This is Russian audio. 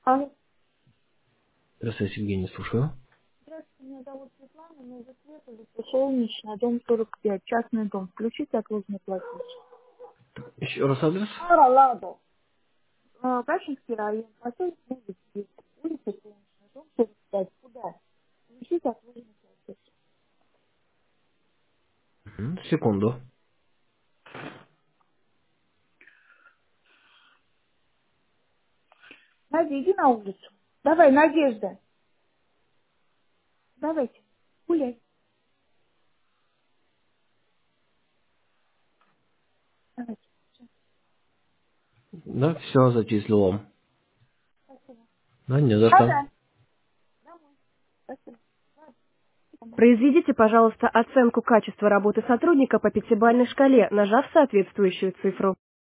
Алло. Здравствуйте, Евгений, слушаю. Здравствуйте, меня зовут Светлана, мы из улица Солнечная, дом 45, частный дом. Включите отложенный платеж. Еще раз адрес. Ладно. Качинский район, поселок Новый Свет, улица Солнечная, дом 45. Куда? Включите отложенный платеж. Секунду. Надя, иди на улицу. Давай, Надежда. Давайте. Гуляй. Давайте. Да, все зачислил вам. Спасибо. Да, не за что. Да-да. Домой. Спасибо. Произведите, пожалуйста, оценку качества работы сотрудника по пятибалльной шкале, нажав соответствующую цифру.